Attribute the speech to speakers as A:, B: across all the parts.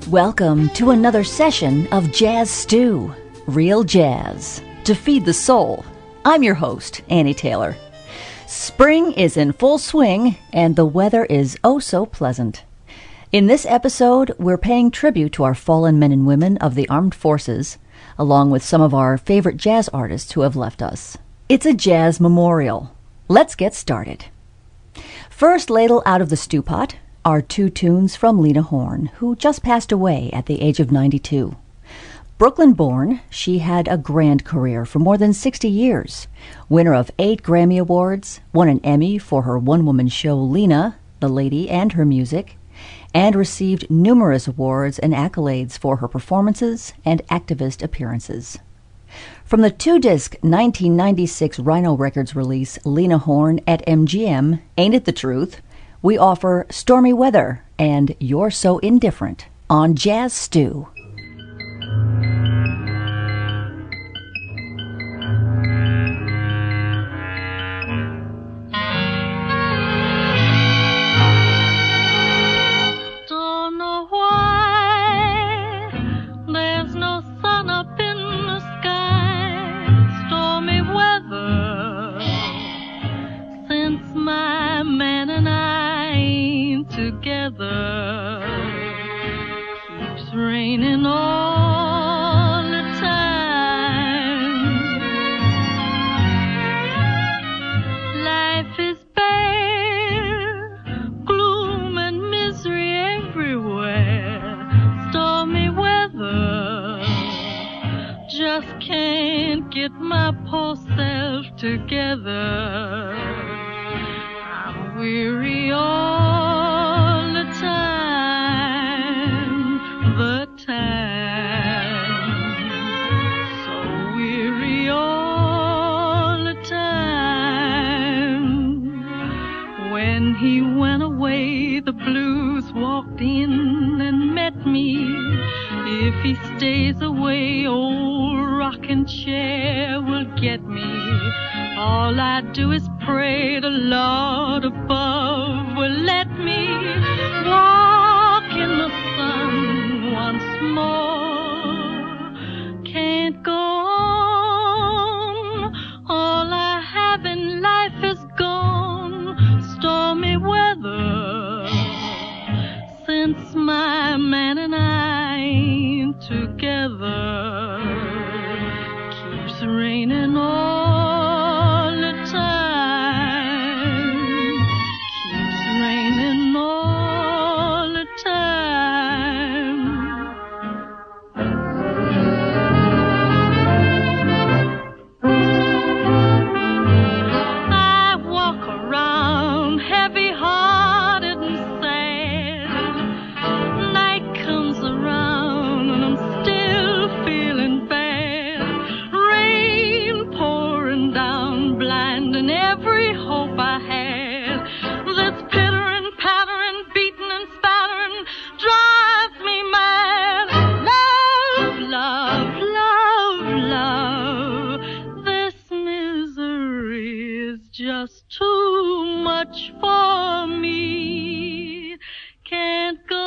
A: Welcome to another session of Jazz Stew, real jazz, to feed the soul. I'm your host, Annie Taylor. Spring is in full swing, and the weather is oh so pleasant. In this episode, we're paying tribute to our fallen men and women of the armed forces, along with some of our favorite jazz artists who have left us. It's a jazz memorial. Let's get started. First ladle out of the stew pot are two tunes from Lena Horne, who just passed away at the age of 92. Brooklyn-born, she had a grand career for more than 60 years. Winner of 8 Grammy Awards, won an Emmy for her one-woman show Lena, the Lady and Her Music, and received numerous awards and accolades for her performances and activist appearances. From the 2-disc 1996 Rhino Records release Lena Horne at MGM, Ain't It the Truth?, we offer Stormy Weather and You're So Indifferent on Jazz Stew.
B: Don't know why there's no sun up in the sky. Stormy weather since my man and I together. Keeps raining all the time. Life is bare, gloom and misery everywhere. Stormy weather, just can't get my poor self together. I'm weary all the time, so weary all the time. When he went away, the blues walked in and met me. If he stays away, old rocking chair will get me. All I do is pray the Lord above will let me walk in the sun once more. Can't go on, all I have in life is gone. Stormy weather since my man and I ain't together. Keeps raining all the time. Keeps raining all the time. I walk around heavy-hearted and sad. Night comes around and I'm still feeling bad. Rain pouring down, blinding every hope I had. This pittering, pattering, beating and spattering drives me mad. Love, love, love, love. This misery is just too much for me. Can't go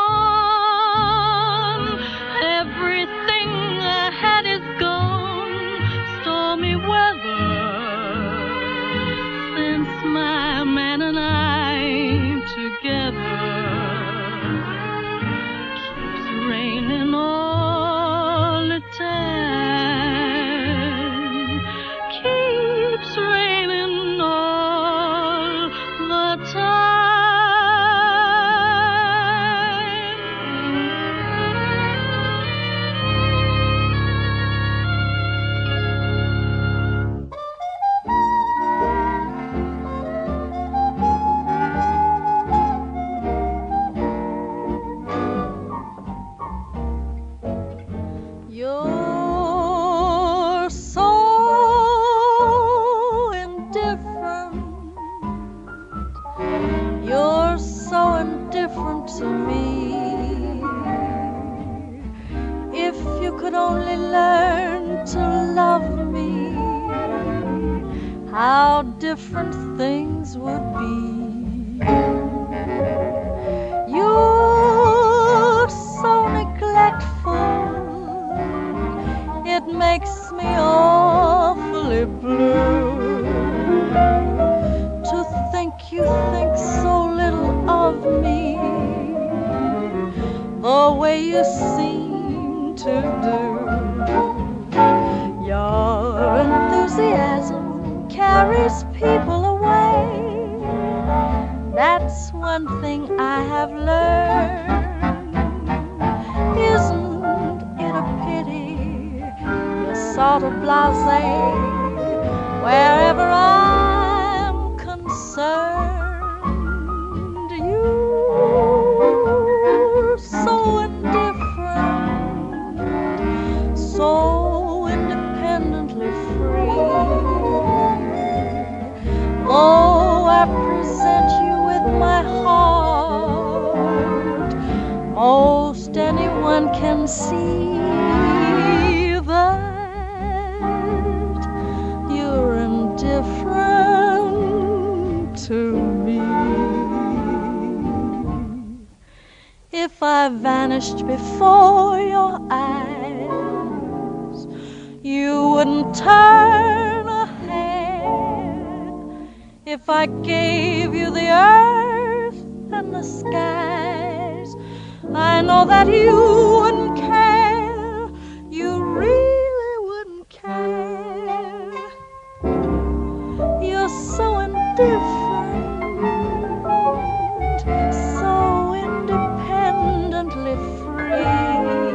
B: on. Everything I had is gone. Stormy weather since my man and I ain't together. Keeps raining all the time. Keeps raining all the time. You're so indifferent. You're so indifferent to me. If you could only learn to love me, how different things would be. You'd so way you seem to do. Your enthusiasm carries people away. That's one thing I have learned. Isn't it a pity you're sort of blasé wherever I'm concerned? You're so indifferent, so independently free. Oh, I present you with my heart. Most anyone can see that you're indifferent to me. If I vanished before your eyes, you wouldn't turn a hair. If I gave you the earth and the skies, I know that you wouldn't care. You really wouldn't care. You're so indifferent, so independently free.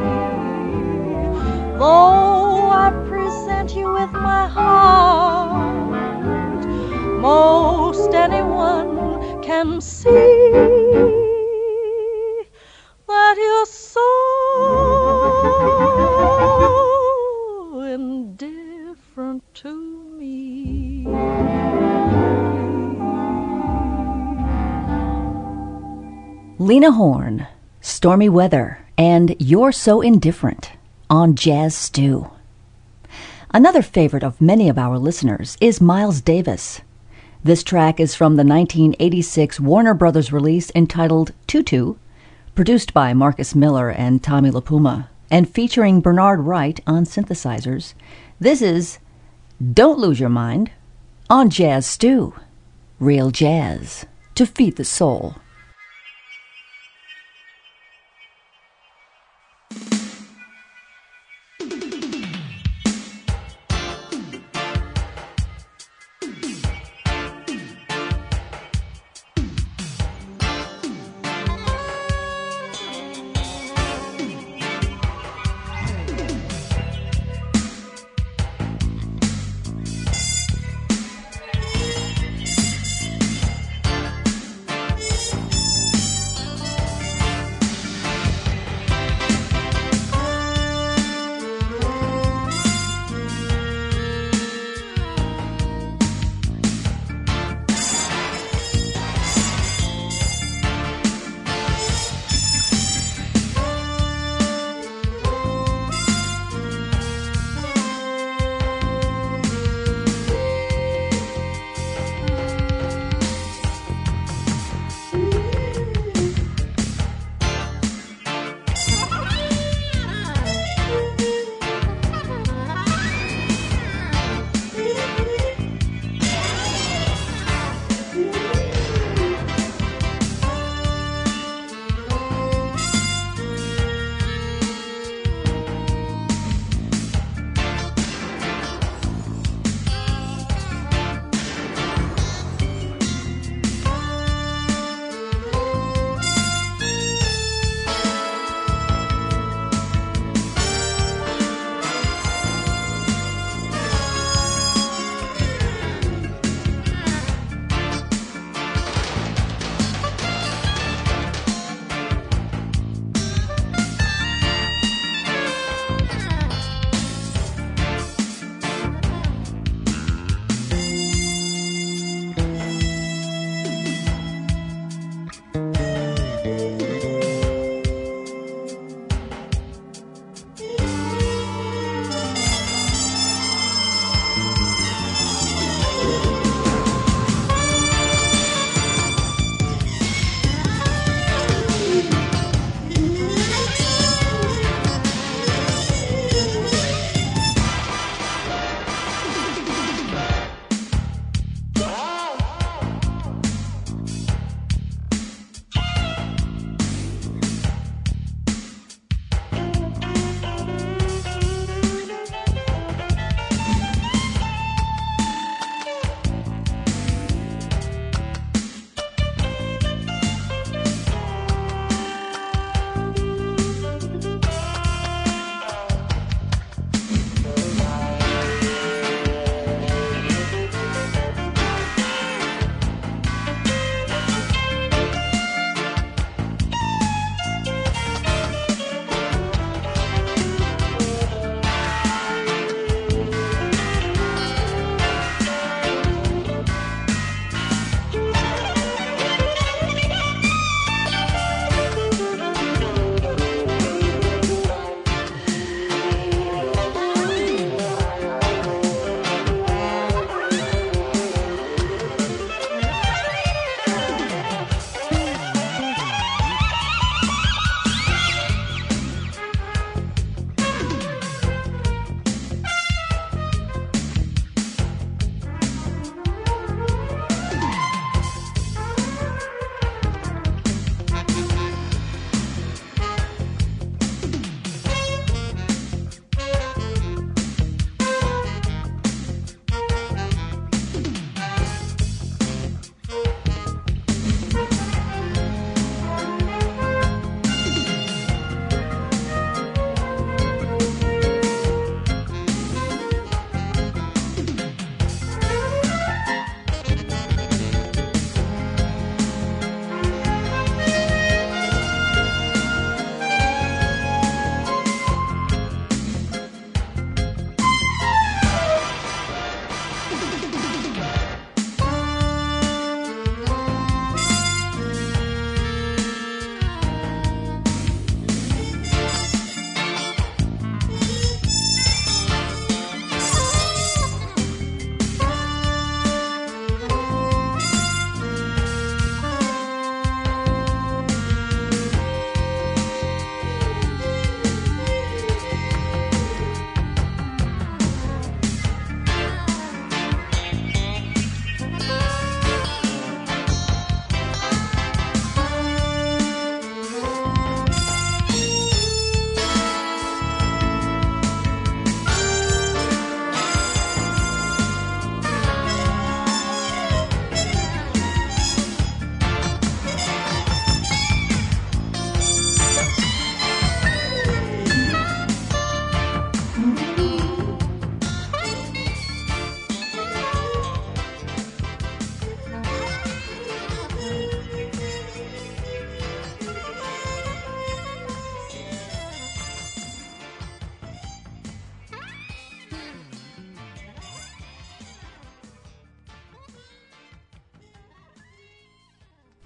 B: Though I present you with my heart, most anyone can see that you're so indifferent to me.
A: Lena Horne, Stormy Weather, and You're So Indifferent on Jazz Stew. Another favorite of many of our listeners is Miles Davis. This track is from the 1986 Warner Brothers release entitled Tutu, produced by Marcus Miller and Tommy LaPuma, and featuring Bernard Wright on synthesizers. This is Don't Lose Your Mind on Jazz Stew. Real jazz to feed the soul.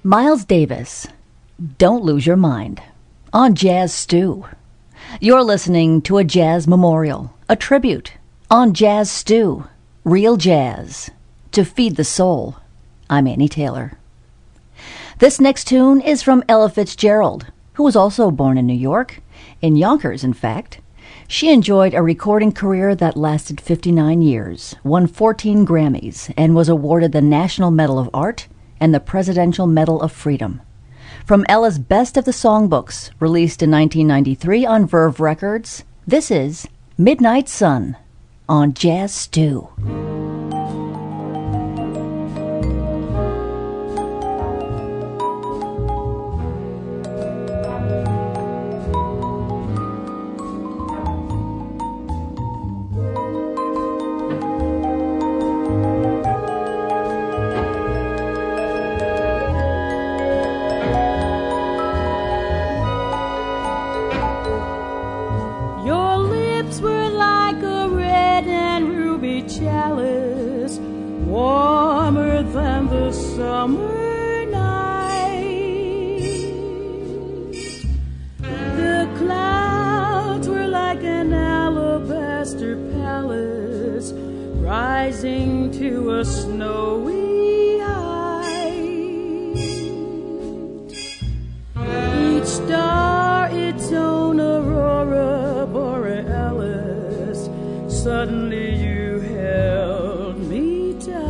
A: Miles Davis, Don't Lose Your Mind, on Jazz Stew. You're listening to a jazz memorial, a tribute, on Jazz Stew, real jazz, to feed the soul. I'm Annie Taylor. This next tune is from Ella Fitzgerald, who was also born in New York, in Yonkers, in fact. She enjoyed a recording career that lasted 59 years, won 14 Grammys, and was awarded the National Medal of Art and the Presidential Medal of Freedom. From Ella's Best of the Songbooks, released in 1993 on Verve Records, this is Midnight Sun on Jazz Stew.
C: Rising to a snowy height, each star its own aurora borealis. Suddenly you held me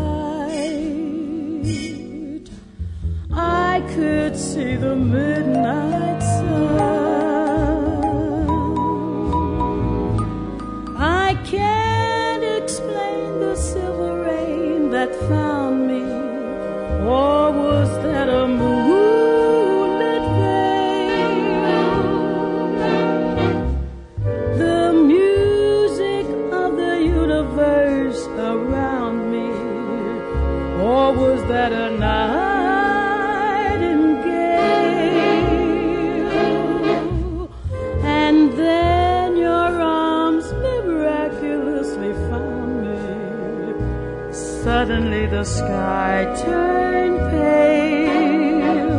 C: tight. I could see the midnight sun. I can't explain the silver rain that found me, or was that a moonlit veil? The music of the universe around me, or was that a nightingale? And then your arms miraculously found me. Suddenly the sky turned pale.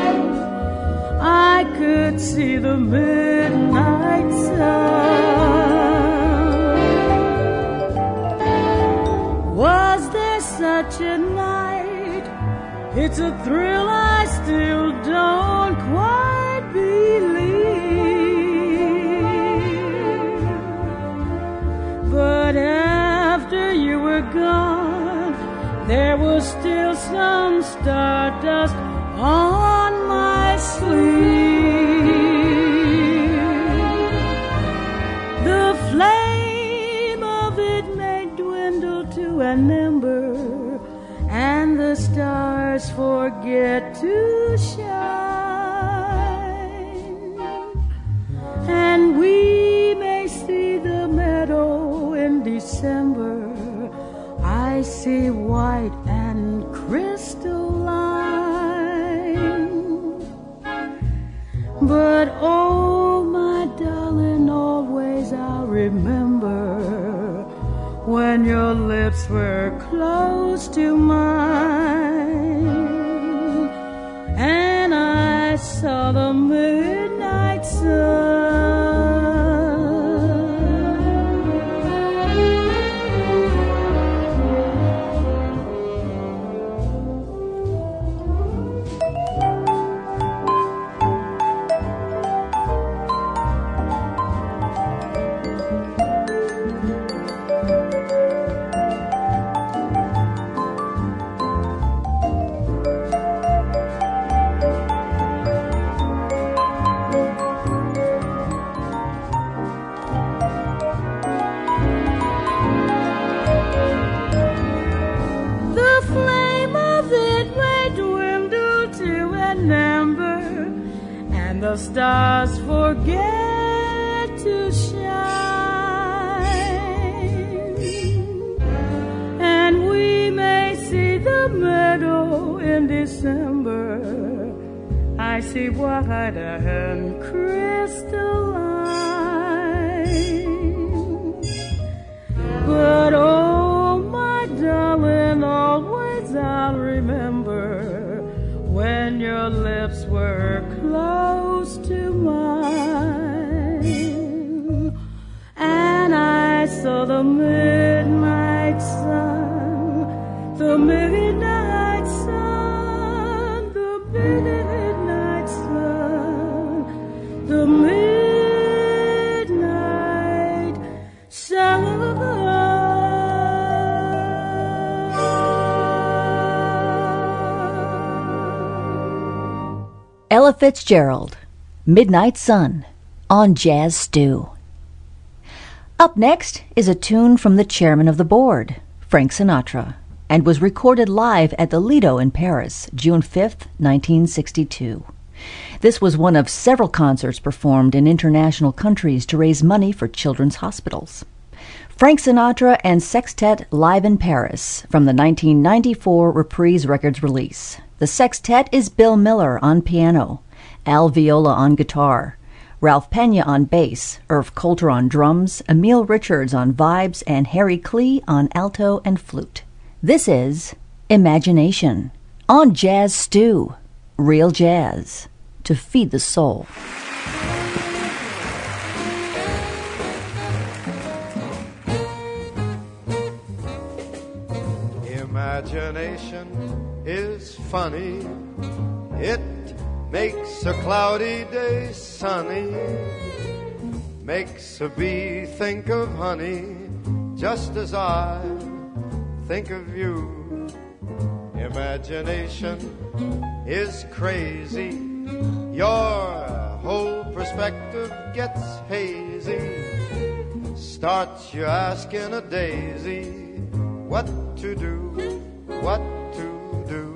C: I could see the midnight sun. Was there such a night? It's a thrill I still don't quite believe. But after you were gone, there was still some stardust on my sleeve. The flame of it may dwindle to an ember, and the stars forget to shine, and we may see the meadow in December. I see white and crystalline. But oh, my darling, always I'll remember when your lips were close to mine, and I saw the midnight sun. The stars forget to shine, and we may see the meadow in December. I see white and crystalline. But oh, my darling, always I'll remember when when your lips were close to mine, and I saw the midnight sun, the midnight sun, the midnight sun, the midnight sun.
A: Ella Fitzgerald, Midnight Sun, on Jazz Stew. Up next is a tune from the chairman of the board, Frank Sinatra, and was recorded live at the Lido in Paris, June 5, 1962. This was one of several concerts performed in international countries to raise money for children's hospitals. Frank Sinatra and Sextet live in Paris from the 1994 Reprise Records release. The sextet is Bill Miller on piano, Al Viola on guitar, Ralph Pena on bass, Irv Coulter on drums, Emil Richards on vibes, and Harry Klee on alto and flute. This is Imagination on Jazz Stew, real jazz, to feed the soul.
D: Imagination is funny. It makes a cloudy day sunny, makes a bee think of honey, just as I think of you. Imagination is crazy. Your whole perspective gets hazy. Starts you asking a daisy what to do, what to do.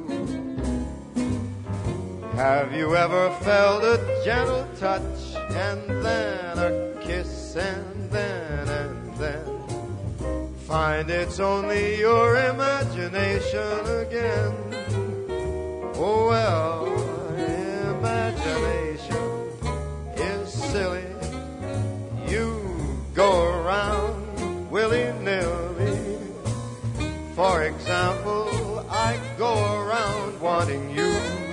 D: Have you ever felt a gentle touch, and then a kiss, and then find it's only your imagination again? Oh well, imagination is silly. You go around willy-nilly. For example, I go around wanting you,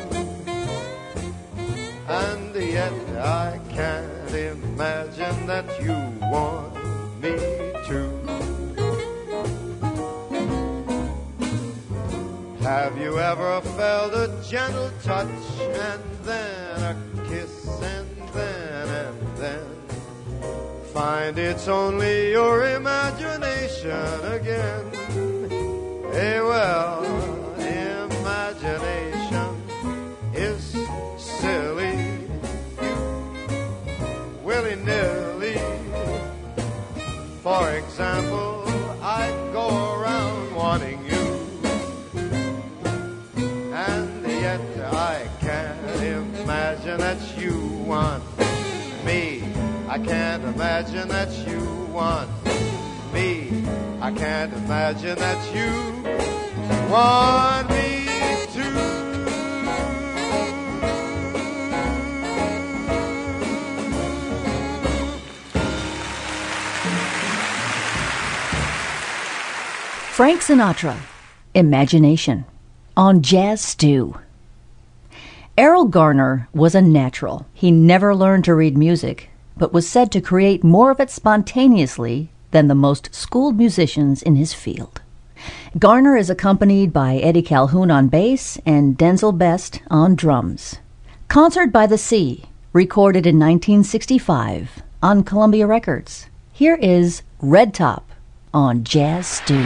D: and yet I can't imagine that you want me to. Have you ever felt a gentle touch, and then a kiss, and then find it's only your imagination again? Hey, well, imagination is silly. Willy-nilly. For example, I go around wanting you, and yet I can't imagine that you want me. I can't imagine that you want me. I can't imagine that you want me to.
A: Frank Sinatra, Imagination, on Jazz Stew. Errol Garner was a natural. He never learned to read music, but was said to create more of it spontaneously than the most schooled musicians in his field. Garner is accompanied by Eddie Calhoun on bass and Denzel Best on drums. Concert by the Sea, recorded in 1965 on Columbia Records. Here is Red Top on Jazz Stew.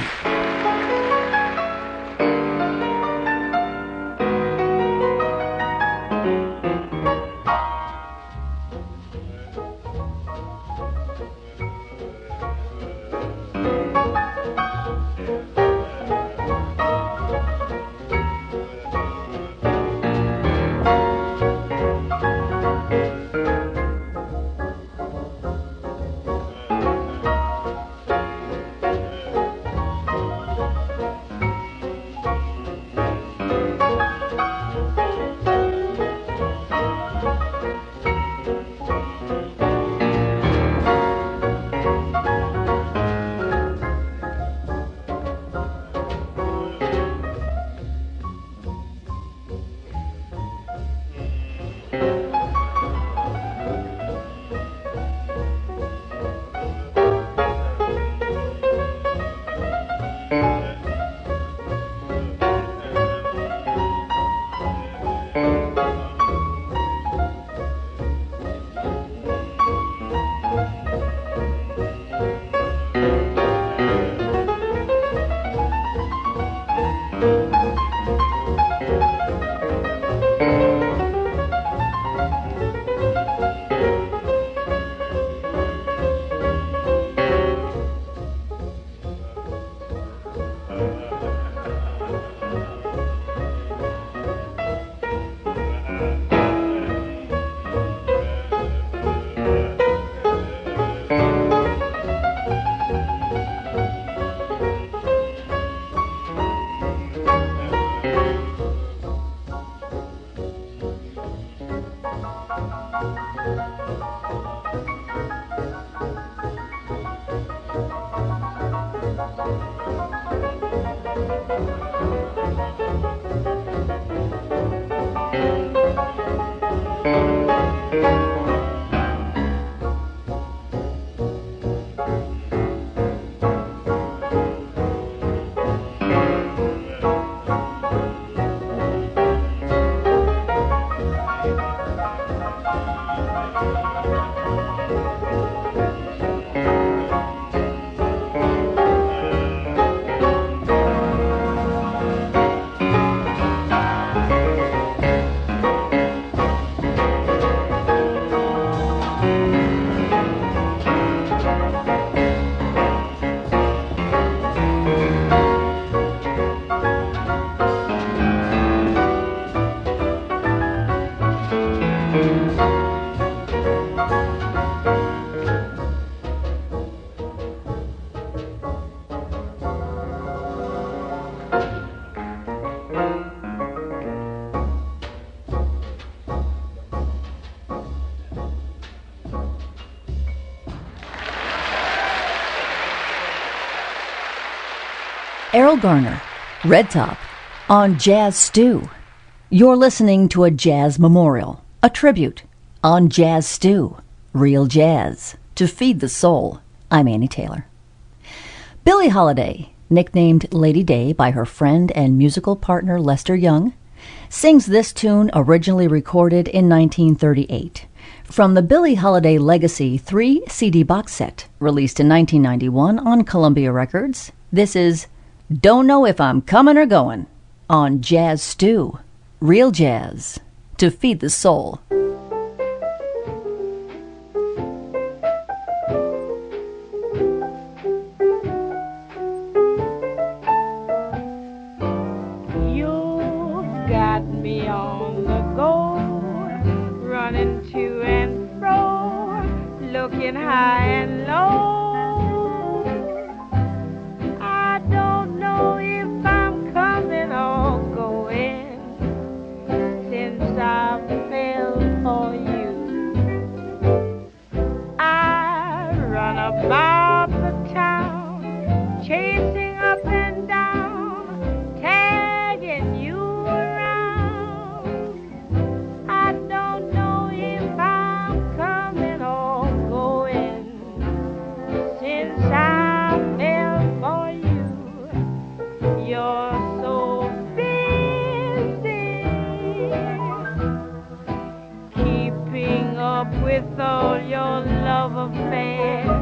A: Errol Garner, Red Top, on Jazz Stew. You're listening to a jazz memorial, a tribute, on Jazz Stew, real jazz, to feed the soul. I'm Annie Taylor. Billie Holiday, nicknamed Lady Day by her friend and musical partner Lester Young, sings this tune originally recorded in 1938 from the Billie Holiday Legacy 3 CD box set, released in 1991 on Columbia Records. This is Don't Know If I'm Comin' or Goin', on Jazz Stew, real jazz, to feed the soul.
C: You've got me on the go, running to and fro, looking high and low. About the town, chasing up and down, tagging you around. I don't know if I'm coming or going, since I fell for you. You're so busy keeping up with all your love affairs.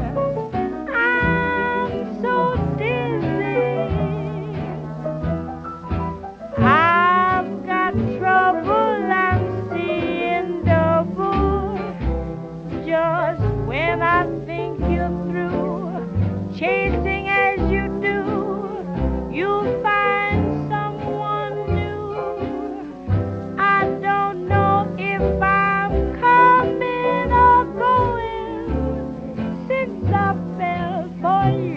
C: Chasing as you do, you'll find someone new. I don't know if I'm coming or going, since I fell for you.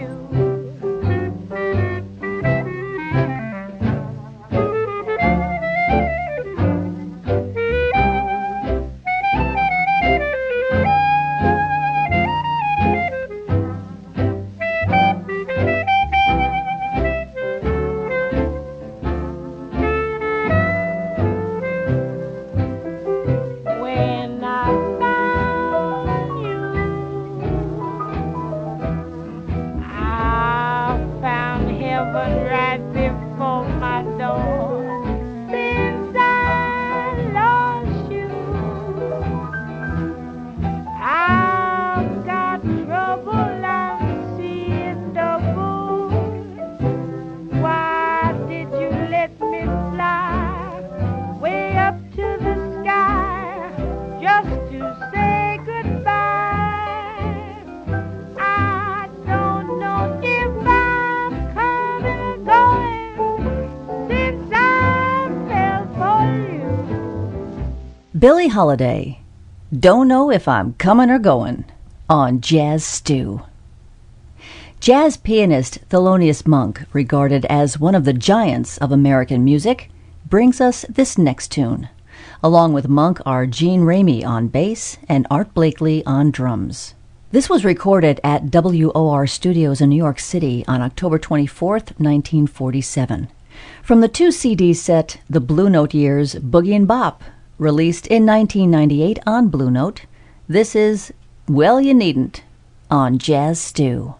A: Billie Holiday, Don't Know If I'm Comin' or Goin', on Jazz Stew. Jazz pianist Thelonious Monk, regarded as one of the giants of American music, brings us this next tune, Along with Monk are Gene Ramey on bass and Art Blakely on drums. This was recorded at WOR Studios in New York City on October 24th, 1947. From the 2 CD set, The Blue Note Years Boogie and Bop, released in 1998 on Blue Note, this is Well You Needn't on Jazz Stew.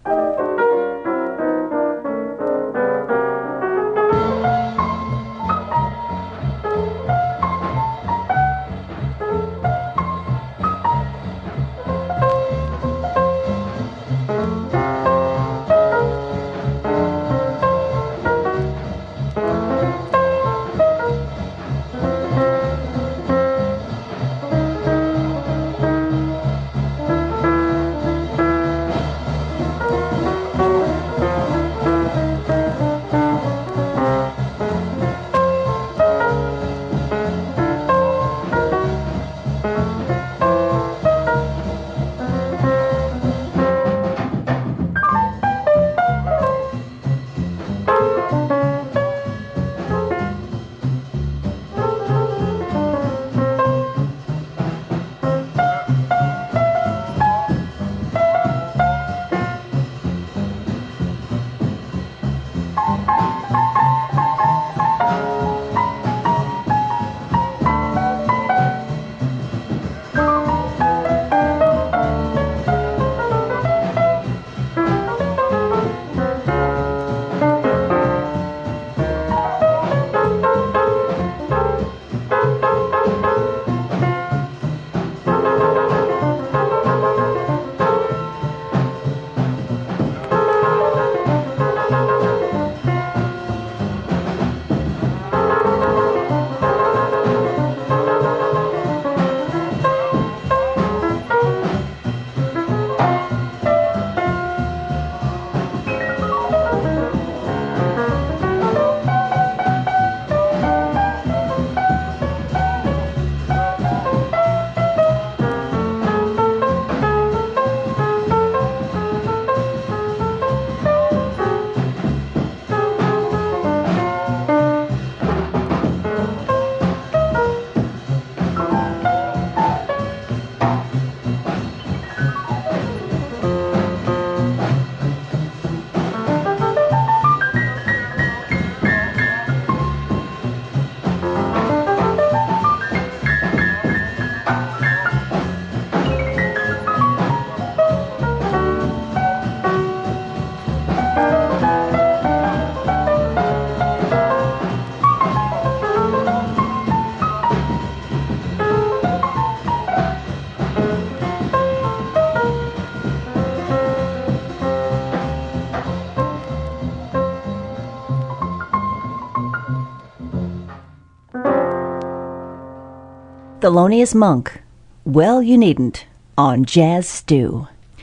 A: Thelonious Monk, Well You Needn't, on Jazz Stew.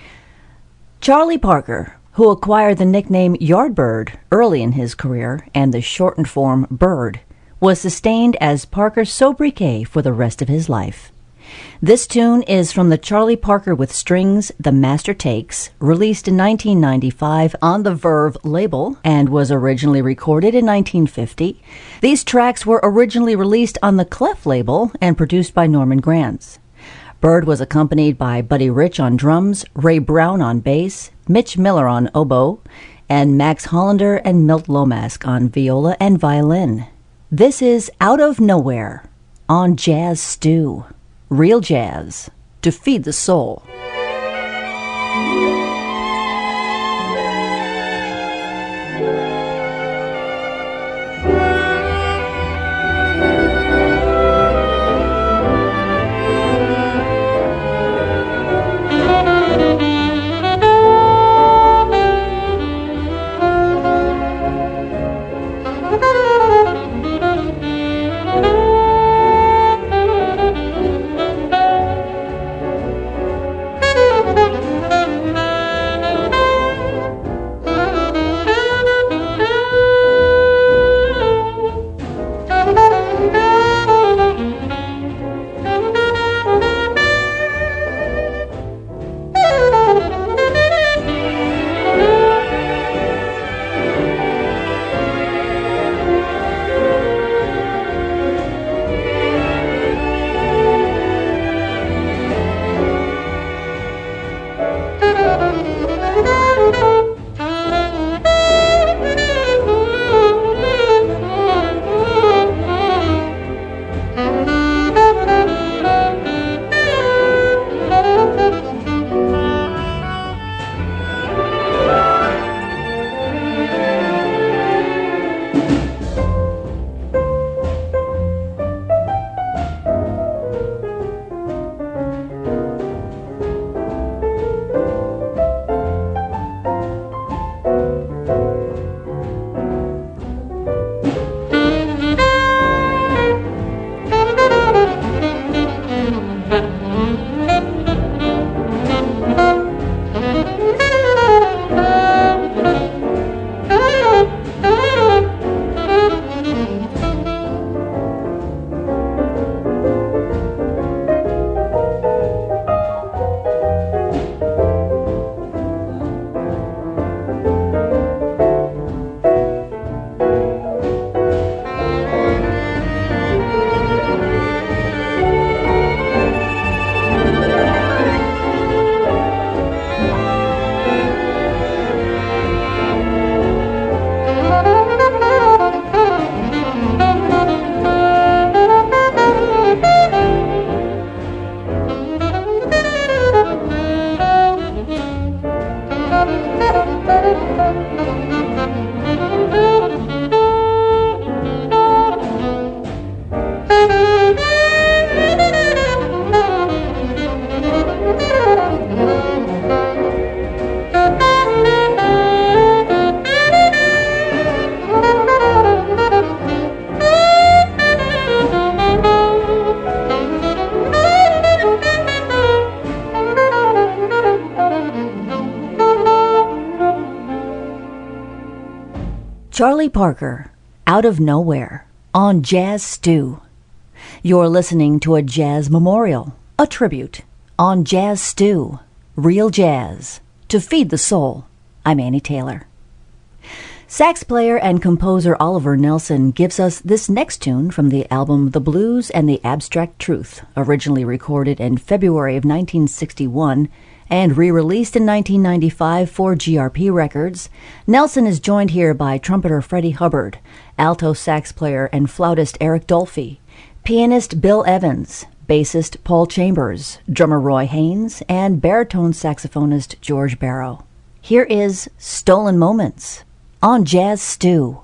A: Charlie Parker, who acquired the nickname Yardbird early in his career and the shortened form Bird, was sustained as Parker Sobriquet for the rest of his life. This tune is from the Charlie Parker with Strings, The Master Takes, released in 1995 on the Verve label and was originally recorded in 1950. These tracks were originally released on the Clef label and produced by Norman Granz. Bird was accompanied by Buddy Rich on drums, Ray Brown on bass, Mitch Miller on oboe, and Max Hollander and Milt Lomask on viola and violin. This is Out of Nowhere on Jazz Stew. Real jazz to feed the soul. Charlie Parker, Out of Nowhere, on Jazz Stew. You're listening to a jazz memorial, a tribute, on Jazz Stew, real jazz, to feed the soul. I'm Annie Taylor. Sax player and composer Oliver Nelson gives us this next tune from the album The Blues and the Abstract Truth, originally recorded in February of 1961 and re-released in 1995 for GRP Records. Nelson is joined here by trumpeter Freddie Hubbard, alto sax player and flautist Eric Dolphy, pianist Bill Evans, bassist Paul Chambers, drummer Roy Haynes, and baritone saxophonist George Barrow. Here is Stolen Moments on Jazz Stew.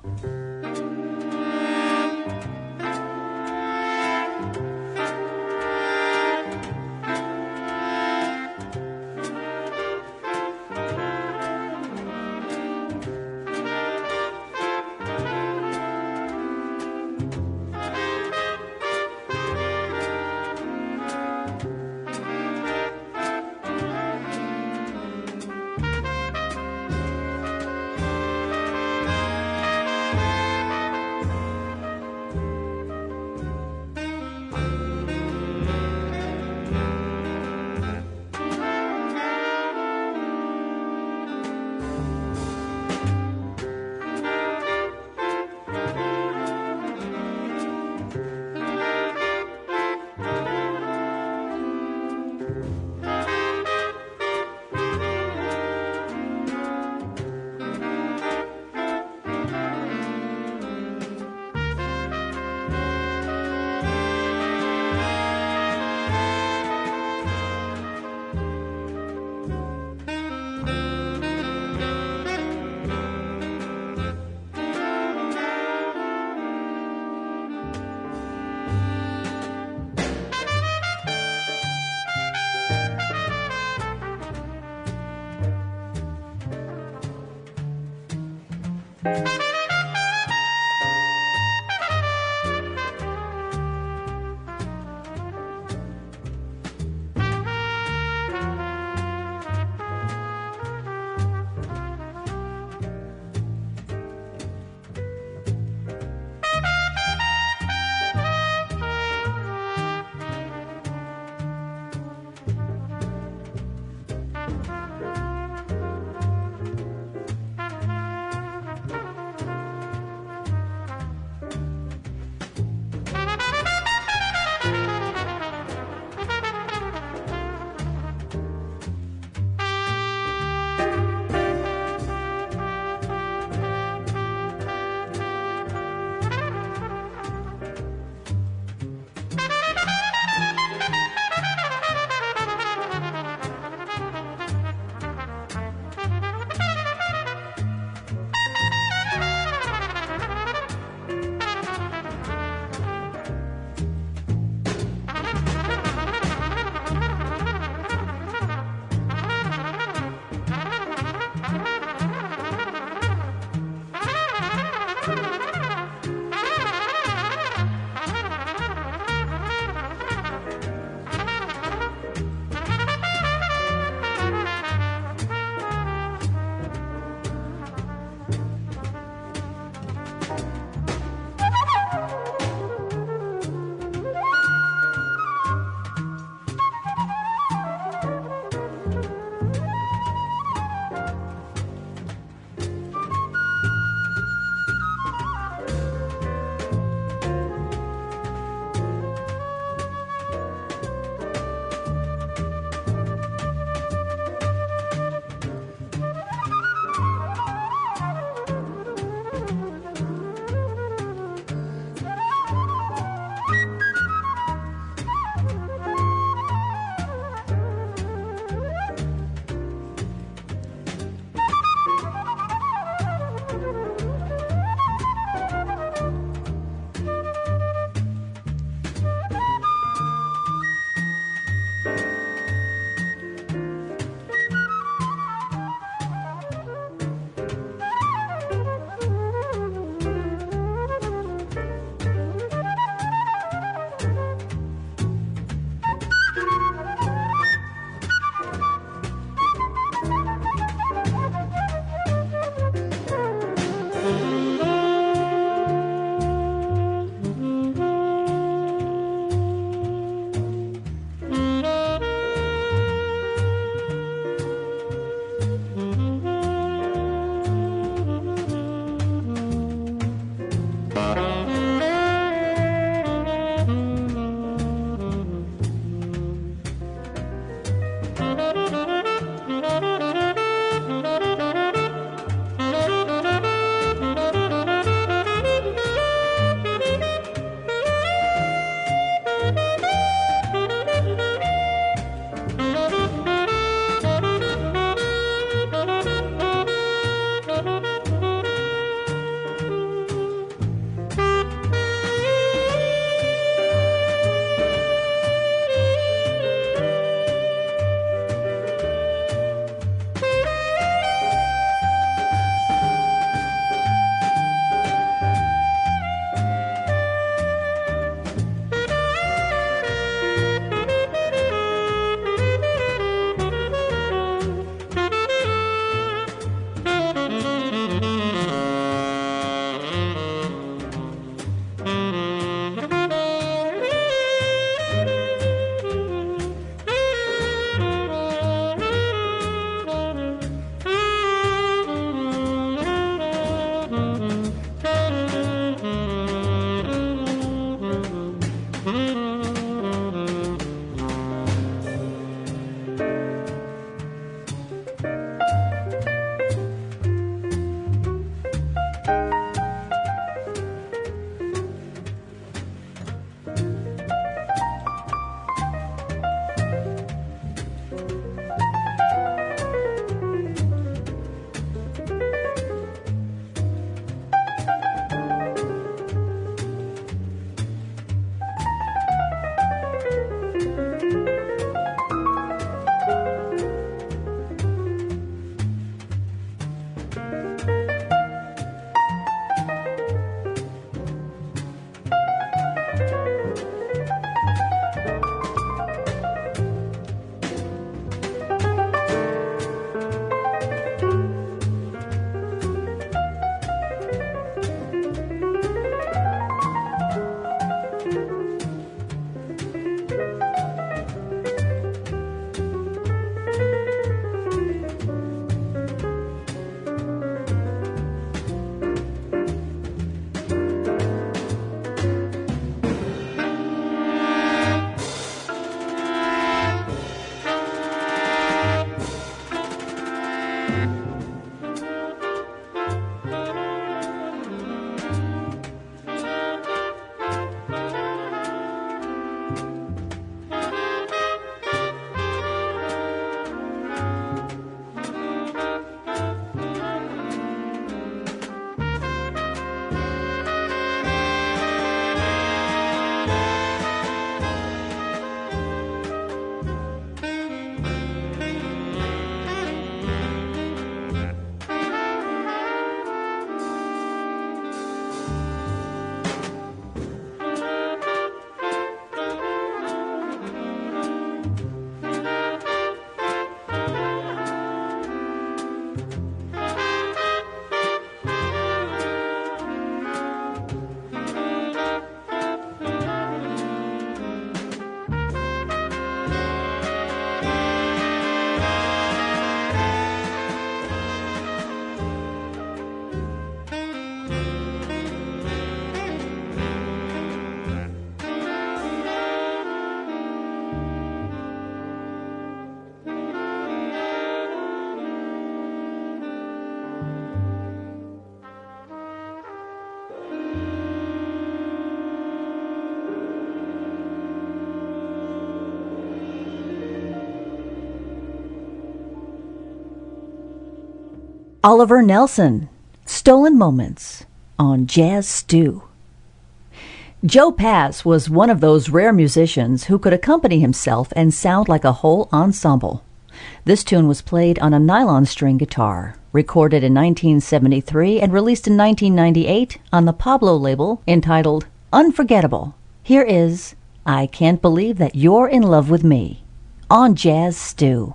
A: Oliver Nelson, Stolen Moments on Jazz Stew. Joe Pass was one of those rare musicians who could accompany himself and sound like a whole ensemble. This tune was played on a nylon string guitar, recorded in 1973 and released in 1998 on the Pablo label entitled Unforgettable. Here is I Can't Believe That You're in Love with Me on Jazz Stew.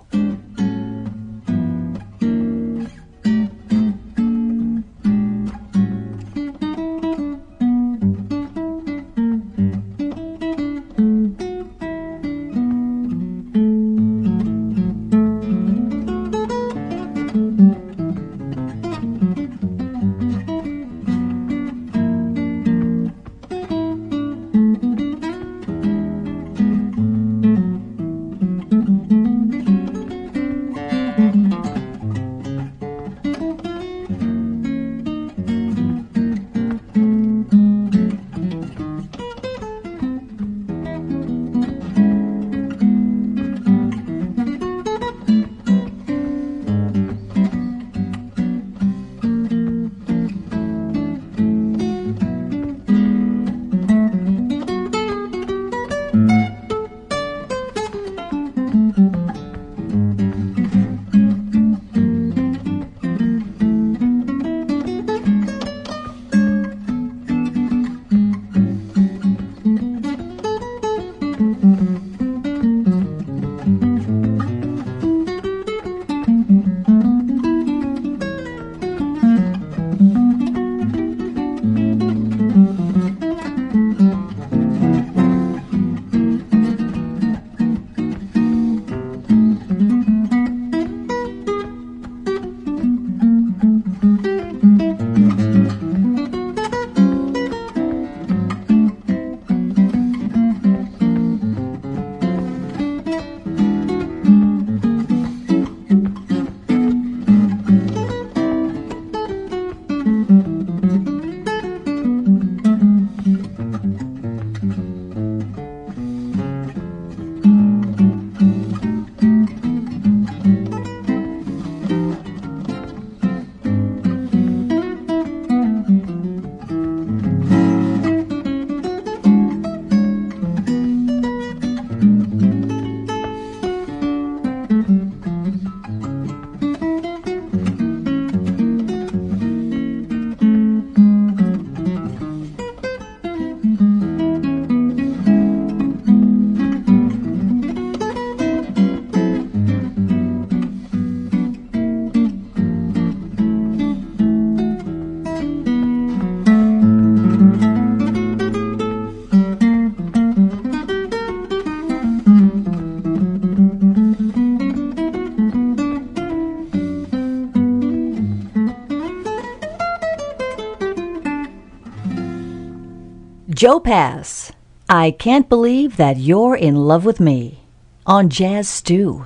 A: Joe Pass, I Can't Believe That You're in Love with Me on Jazz Stew.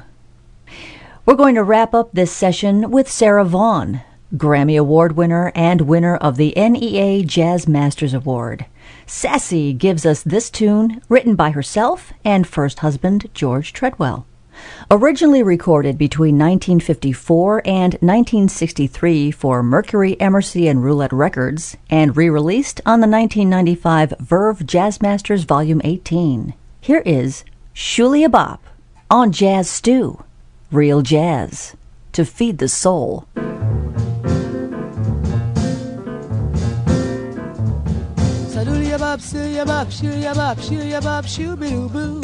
A: We're going to wrap up this session with Sarah Vaughan, Grammy Award winner and winner of the NEA Jazz Masters Award. Sassy gives us this tune written by herself and first husband George Treadwell. Originally recorded between 1954 and 1963 for Mercury, Emerson, and Roulette Records, and re-released on the 1995 Verve Jazz Masters Volume 18. Here is Shulia Bop on Jazz Stew, real jazz, to feed the soul.
C: Sadulia bop, suya bop, shulia bop, shulia bop, shoo-be-doo-boo.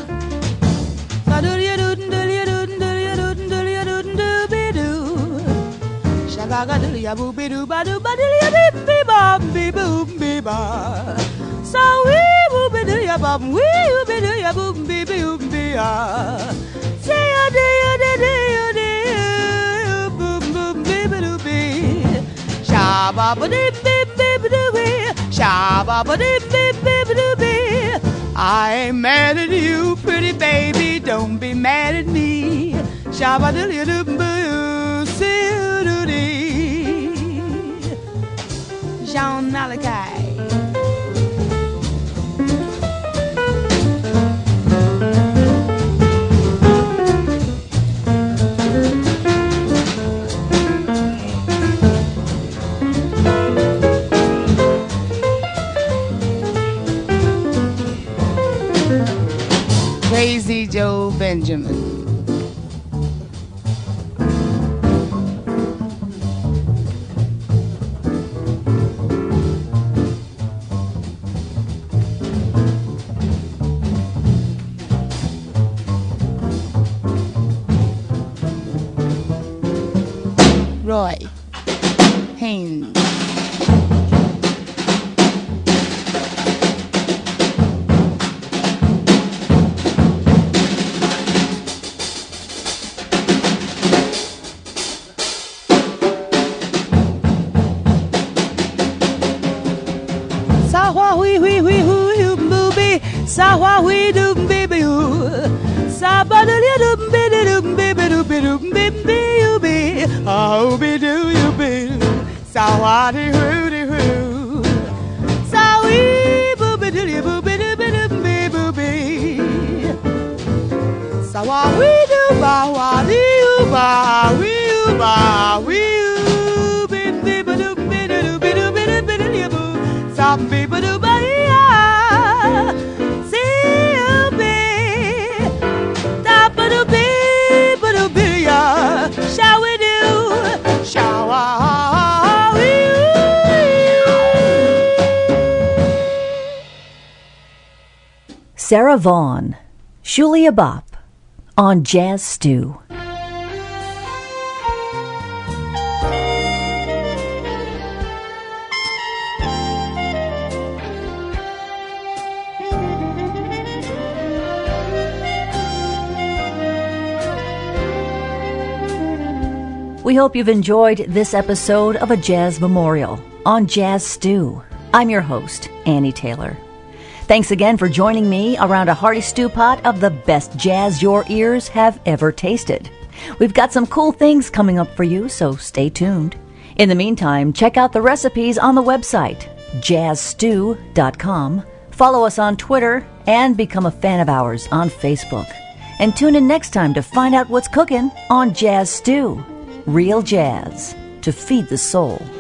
C: Shagaga dilia boo be doo ba doo ba dilia beep be bop be boom be ba. So we will be dilia bop, we will be dilia boom be boom be ah. Say a day boom boom be be doo be. Shabba ba dee be be doo be. Shabba ba dee be be doo be. I ain't mad at you, pretty baby, don't be mad at me. Shabba dilia doo boo, see you doo dee. Jean Malachi. Roy Haynes. Sa hui hui hui hui booby, sa hui doom baby oo, sa ba do doom baby doom baby doom baby you be, oh be do you be, sa wa di hoo, sa wi booby do booby doom baby, sa wa wi do ba wa di u ba wi u ba wi u baby doom baby doom baby you boo, sa baby do ba ya, see you be, da ba do be ya, shall we do, shall we?
A: Sarah Vaughan, Shulia Bop, on Jazz Stew. We hope you've enjoyed this episode of A Jazz Memorial on Jazz Stew. I'm your host, Annie Taylor. Thanks again for joining me around a hearty stew pot of the best jazz your ears have ever tasted. We've got some cool things coming up for you, so stay tuned. In the meantime, check out the recipes on the website, jazzstew.com. Follow us on Twitter and become a fan of ours on Facebook. And tune in next time to find out what's cooking on Jazz Stew. Real jazz to feed the soul.